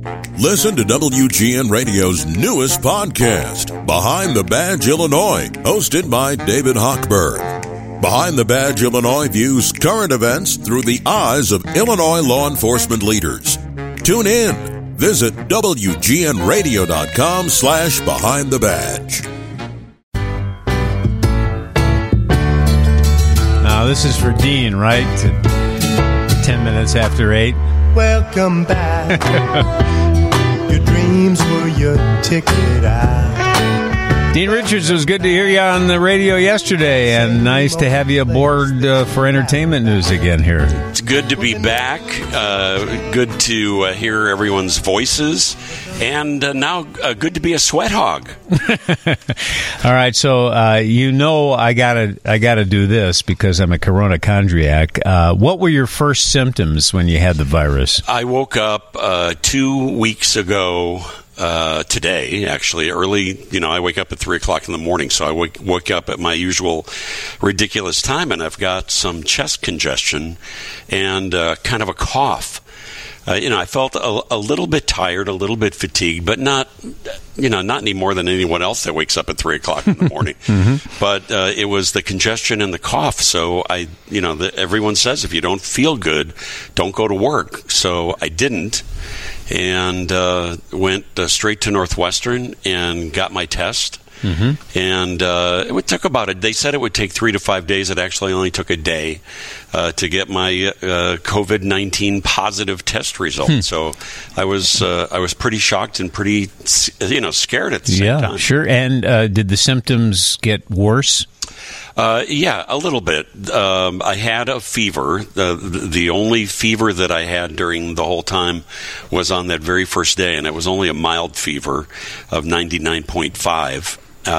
Listen to WGN Radio's newest podcast, Behind the Badge Illinois, hosted by David Hochberg. Behind the Badge Illinois views current events through the eyes of Illinois law enforcement leaders. Tune in. Visit WGNRadio.com/Behind the Badge. Now, this is for Dean, right? 10 minutes after 8. Welcome back. Your dreams were your ticket out. Dean Richards, it was good to hear you on the radio yesterday, and nice to have you aboard for entertainment news again here. It's good to be back. Good to hear everyone's voices, and now good to be a sweat hog. All right, so I gotta do this because I'm a coronachondriac. What were your first symptoms when you had the virus? I woke up 2 weeks ago. Today, actually, early, I wake up at 3 o'clock in the morning, so I woke up at my usual ridiculous time, and I've got some chest congestion and kind of a cough. I felt a little bit tired, a little bit fatigued, but not any more than anyone else that wakes up at 3 o'clock in the morning. Mm-hmm. But it was the congestion and the cough. So everyone says if you don't feel good, don't go to work. So I didn't, and went straight to Northwestern and got my test. Mm-hmm. And it took they said it would take 3 to 5 days. It actually only took a day to get my COVID-19 positive test result. So I was pretty shocked and pretty scared at the same time. Yeah, sure. And did the symptoms get worse? Yeah, a little bit. I had a fever. The only fever that I had during the whole time was on that very first day, and it was only a mild fever of 99.5.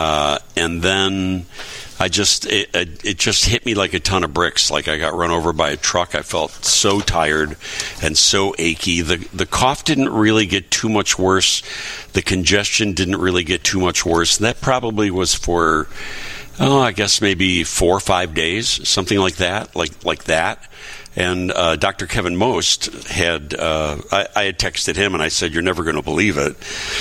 And then it just hit me like a ton of bricks, like I got run over by a truck. I felt so tired and so achy. The cough didn't really get too much worse. The congestion didn't really get too much worse. That probably was for, I guess maybe 4 or 5 days, something like that, like that. And Dr. Kevin Most had, I had texted him and I said, "You're never going to believe it.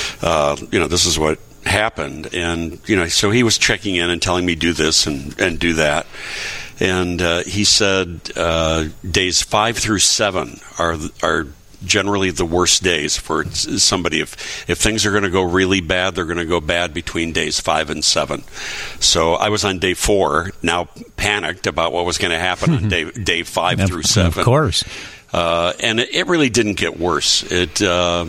This is what happened." And so he was checking in and telling me do this and do that, and he said days 5 through 7 are generally the worst days for somebody. If things are going to go really bad, they're going to go bad between days 5 and 7. So I was on day 4, now panicked about what was going to happen on day 5 through 7. Of course. And it really didn't get worse. It,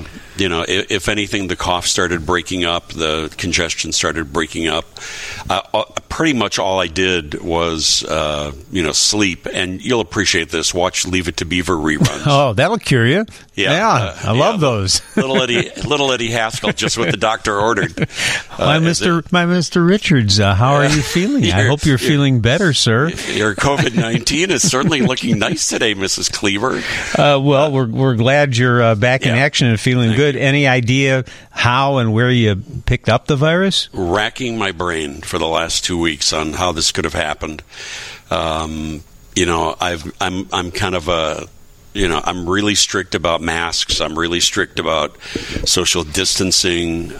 if anything, the cough started breaking up, the congestion started breaking up. Pretty much all I did was, sleep. And you'll appreciate this. Watch Leave It to Beaver reruns. Oh, that'll cure you. Yeah, I love those. little Eddie Haskell, just what the doctor ordered. My Mr. Richards, how are you feeling? I hope you're feeling better, sir. Your COVID-19 is certainly looking nice today, Mrs. Cleaver. Well, we're glad you're back in action and feeling good. Any idea how and where you picked up the virus? Racking my brain for the last 2 weeks on how this could have happened. I'm kind of I'm really strict about masks. I'm really strict about social distancing.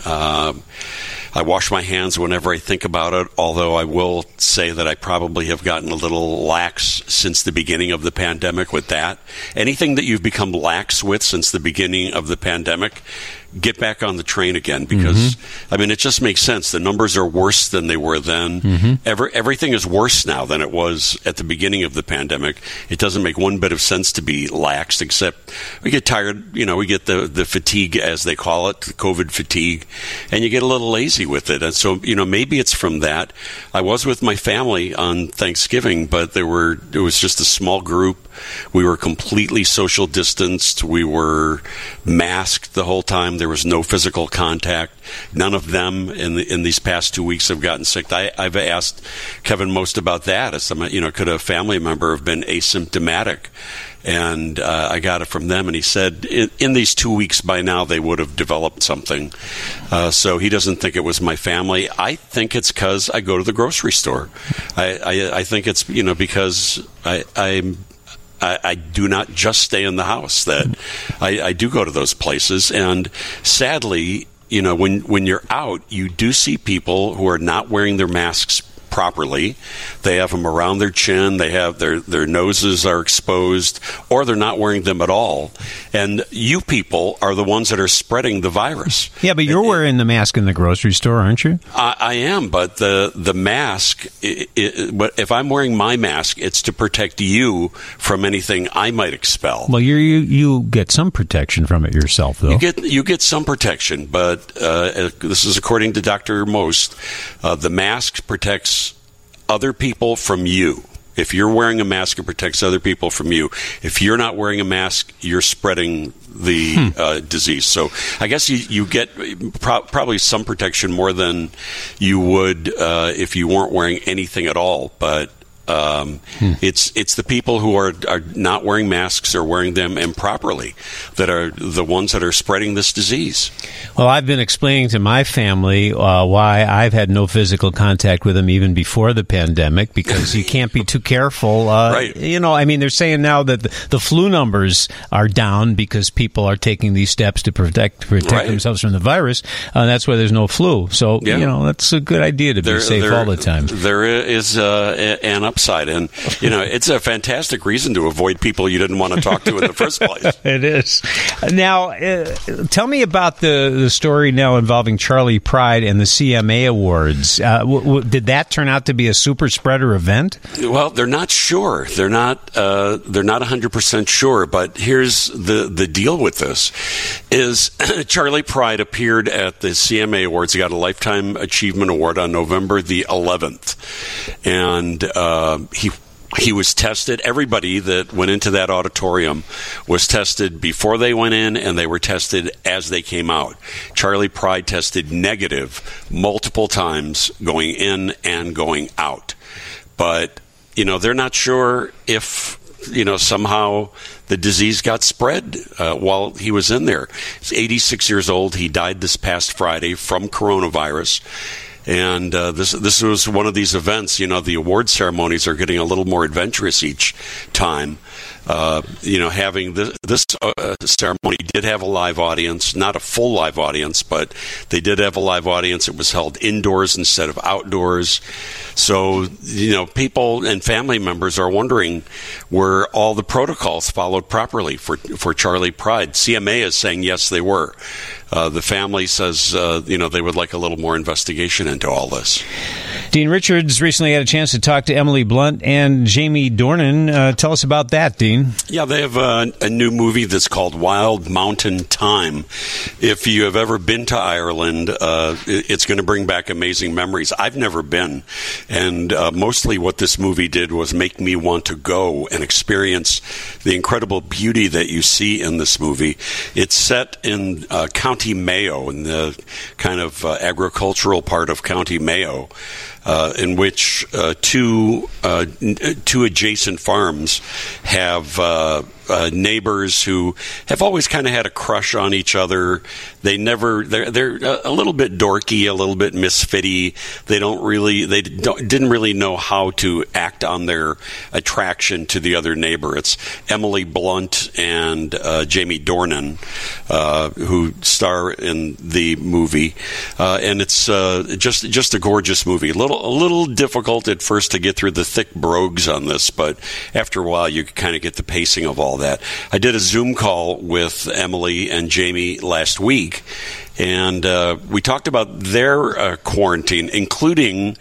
I wash my hands whenever I think about it, although I will say that I probably have gotten a little lax since the beginning of the pandemic with that. Anything that you've become lax with since the beginning of the pandemic, get back on the train again, because, it just makes sense. The numbers are worse than they were then. Mm-hmm. Everything is worse now than it was at the beginning of the pandemic. It doesn't make one bit of sense to be laxed, except we get tired. We get the fatigue, as they call it, the COVID fatigue, and you get a little lazy with it. And so, maybe it's from that. I was with my family on Thanksgiving, but it was just a small group. We were completely social distanced. We were masked the whole time. There was no physical contact. None of them in these past 2 weeks have gotten sick. I've asked Kevin Most about that. Could a family member have been asymptomatic? And I got it from them, and he said in these 2 weeks by now they would have developed something. So he doesn't think it was my family. I think it's because I go to the grocery store. I think it's because I do not just stay in the house. That I do go to those places, and sadly, when you're out, you do see people who are not wearing their masks properly. They have them around their chin, they have their noses are exposed, or they're not wearing them at all. And you people are the ones that are spreading the virus. Yeah, but you're wearing the mask in the grocery store, aren't you? I am, but the mask, but if I'm wearing my mask, it's to protect you from anything I might expel. Well, you get some protection from it yourself, though. You get some protection, but this is according to Dr. Most. The mask protects other people from you. If you're wearing a mask, it protects other people from you. If you're not wearing a mask, you're spreading the disease. So I guess you get probably some protection more than you would if you weren't wearing anything at all. But it's the people who are not wearing masks or wearing them improperly that are the ones that are spreading this disease. Well, I've been explaining to my family why I've had no physical contact with them even before the pandemic, because you can't be too careful. Right. They're saying now that the flu numbers are down because people are taking these steps to protect right. themselves from the virus. That's why there's no flu. So, that's a good idea to be safe all the time. There is an upside, and it's a fantastic reason to avoid people you didn't want to talk to in the first place. It is. Now, tell me about the story now involving Charlie Pride and the CMA Awards. Did that turn out to be a super spreader event? Well, they're not sure. They're not 100% sure. But here's the deal with this: is Charlie Pride appeared at the CMA Awards. He got a Lifetime Achievement Award on November the 11th, and he was tested. Everybody that went into that auditorium was tested before they went in, and they were tested as they came out. Charlie Pride tested negative multiple times going in and going out. But, they're not sure if, somehow the disease got spread while he was in there. He's 86 years old. He died this past Friday from coronavirus. And this was one of these events. The award ceremonies are getting a little more adventurous each time. Having this ceremony did have a live audience, not a full live audience, but they did have a live audience. It was held indoors instead of outdoors. So, people and family members are wondering, were all the protocols followed properly for Charlie Pride? CMA is saying yes, they were. The family says, they would like a little more investigation into all this. Dean Richards recently had a chance to talk to Emily Blunt and Jamie Dornan. Tell us about that, Dean. Yeah, they have a new movie that's called Wild Mountain Thyme. If you have ever been to Ireland, it's going to bring back amazing memories. I've never been, and mostly what this movie did was make me want to go and experience the incredible beauty that you see in this movie. It's set in County Mayo, in the kind of agricultural part of County Mayo, in which two adjacent farms have neighbors who have always kind of had a crush on each other. They're a little bit dorky, a little bit misfitty. They didn't really know how to act on their attraction to the other neighbor. It's Emily Blunt and Jamie Dornan who star in the movie, and it's just a gorgeous movie. A little difficult at first to get through the thick brogues on this, but after a while you kind of get the pacing of all that. I did a Zoom call with Emily and Jamie last week, and we talked about their quarantine, including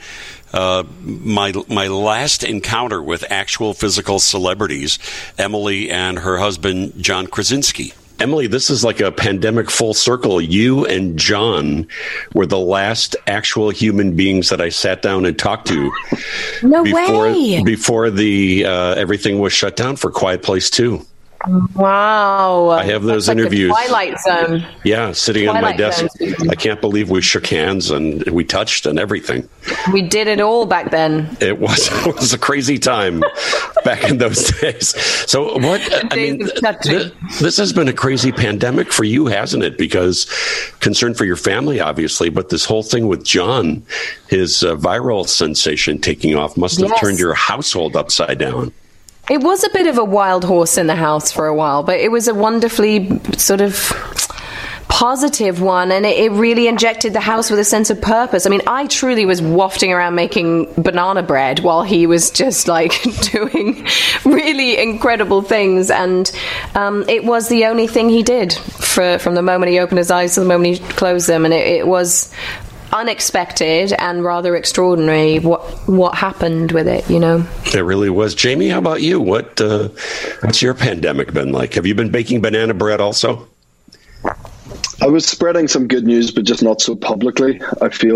my last encounter with actual physical celebrities, Emily and her husband, John Krasinski. Emily, this is like a pandemic full circle. You and John were the last actual human beings that I sat down and talked to. No way. Before the everything was shut down for Quiet Place 2. Wow. I have those That's interviews. Like Twilight Zone. Yeah, sitting on my desk. I can't believe we shook hands and we touched and everything. We did it all back then. It was a crazy time back in those days. So this has been a crazy pandemic for you, hasn't it? Because concern for your family, obviously, but this whole thing with John, his viral sensation taking off, must have turned your household upside down. It was a bit of a wild horse in the house for a while, but it was a wonderfully sort of positive one, and it really injected the house with a sense of purpose. I mean, I truly was wafting around making banana bread while he was just like doing really incredible things, and it was the only thing he did from the moment he opened his eyes to the moment he closed them, and it was unexpected and rather extraordinary what happened with it, you know. It really was. Jamie, how about you? What's your pandemic been like? Have you been baking banana bread also? I was spreading some good news, but just not so publicly, I feel.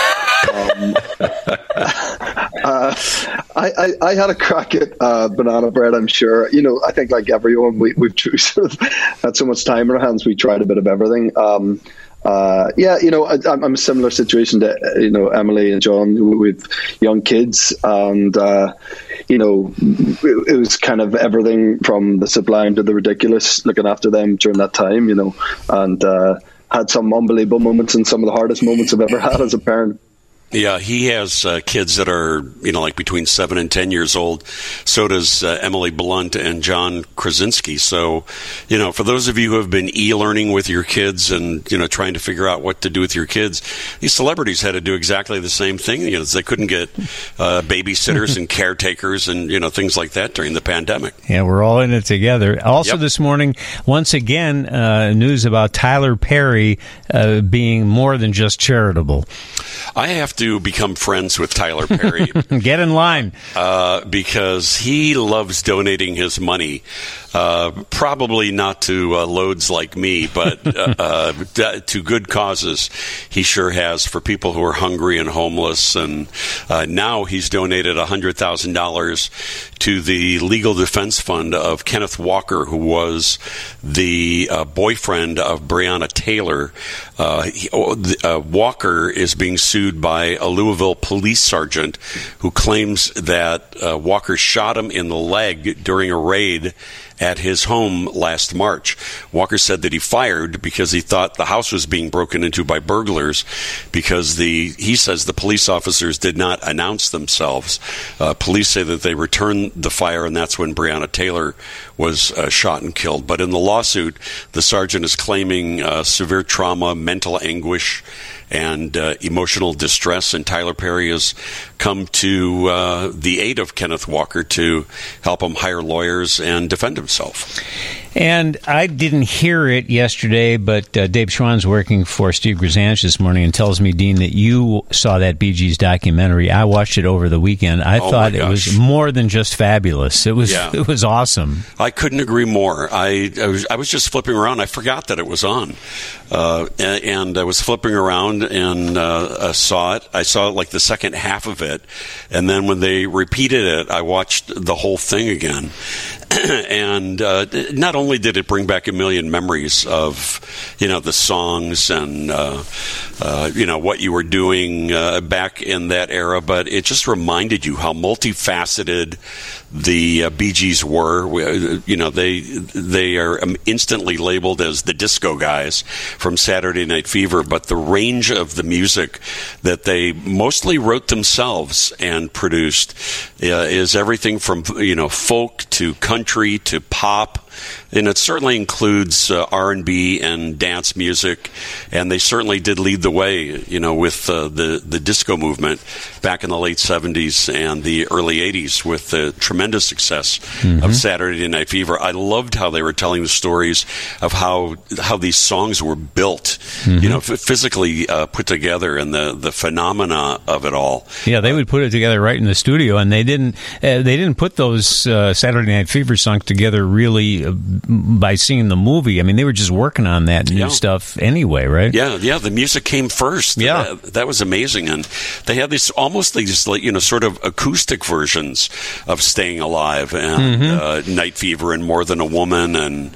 I had a crack at banana bread, I'm sure. You know, I think like everyone, we've sort of had so much time in our hands, we tried a bit of everything. Yeah, you know, I'm a similar situation to, you know, Emily and John with young kids. And, you know, it was kind of everything from the sublime to the ridiculous, looking after them during that time, you know, and had some unbelievable moments and some of the hardest moments I've ever had as a parent. Yeah, he has kids that are, you know, like between 7 and 10 years old. So does Emily Blunt and John Krasinski. So, you know, for those of you who have been e-learning with your kids and, you know, trying to figure out what to do with your kids, these celebrities had to do exactly the same thing. You know, they couldn't get babysitters and caretakers and, you know, things like that during the pandemic. Yeah, we're all in it together. Also this morning, once again, news about Tyler Perry being more than just charitable. I have to become friends with Tyler Perry. Get in line. Because he loves donating his money. Probably not to loads like me, but to good causes. He sure has, for people who are hungry and homeless. And now he's donated $100,000 to the Legal Defense Fund of Kenneth Walker, who was the boyfriend of Breonna Taylor. Walker is being sued by a Louisville police sergeant who claims that Walker shot him in the leg during a raid at his home last March. Walker said that he fired because he thought the house was being broken into by burglars because he says the police officers did not announce themselves. Police say that they returned the fire, and that's when Breonna Taylor was shot and killed. But in the lawsuit, the sergeant is claiming severe trauma, mental anguish, and emotional distress, and Tyler Perry has come to the aid of Kenneth Walker to help him hire lawyers and defend himself. And I didn't hear it yesterday, but Dave Schwann's working for Steve Grzanich this morning and tells me, Dean, that you saw that Bee Gees documentary. I watched it over the weekend. I thought it was more than just fabulous. It was awesome. I couldn't agree more. I was just flipping around. I forgot that it was on. And I was flipping around and saw it. I saw like the second half of it. And then when they repeated it, I watched the whole thing again. And not only did it bring back a million memories of, you know, the songs and, you know, what you were doing back in that era, but it just reminded you how multifaceted the Bee Gees were. You know, they are instantly labeled as the disco guys from Saturday Night Fever, but the range of the music that they mostly wrote themselves and produced is everything from, you know, folk to country to pop. And it certainly includes R&B and dance music, and they certainly did lead the way, you know, with the disco movement back in the late 70s and the early 80s with the tremendous success of Saturday Night Fever. I loved how they were telling the stories of how these songs were built, you know, physically put together, and the phenomena of it all. Yeah, they would put it together right in the studio, and they didn't put those Saturday Night Fever songs together really by seeing the movie. I mean, they were just working on that new stuff anyway, right? Yeah, the music came first. Yeah. That was amazing. And they had these you know, sort of acoustic versions of Staying Alive and Night Fever and More Than a Woman and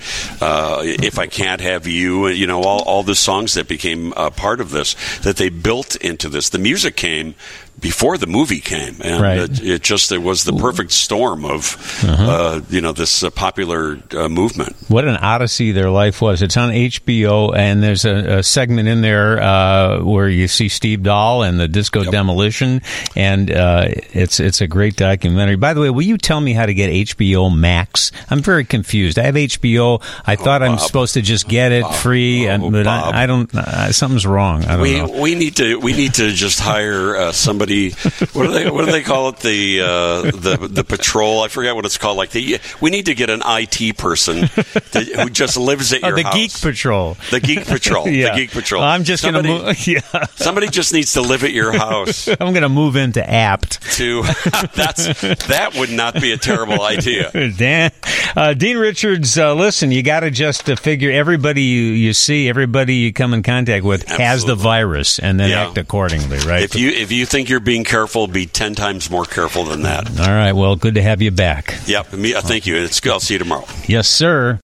If I Can't Have You, you know, all the songs that became part of this, that they built into this. The music came before the movie came, and it was the perfect storm of this popular movement. What an odyssey their life was. It's on HBO, and there's a segment in there where you see Steve Dahl and the Disco Demolition, and it's a great documentary. By the way, will you tell me how to get HBO Max? I'm very confused. I have HBO. I thought I'm supposed to just get it free, but I don't. Something's wrong. I don't know. We need to just hire somebody. What do they call it? The patrol. I forget what it's called. We need to get an IT person who just lives at your house. The Geek Patrol. The Geek Patrol. The Geek Patrol. Well, I'm just going to move. Yeah. Somebody just needs to live at your house. I'm going to move into Apt. That would not be a terrible idea. Dean Richards, listen, you got to just figure everybody you see, everybody you come in contact with has the virus, and then act accordingly, right? If you think you're being careful, be 10 times more careful than that. All right. Well, good to have you back. Yep. Thank you. I'll see you tomorrow. Yes, sir.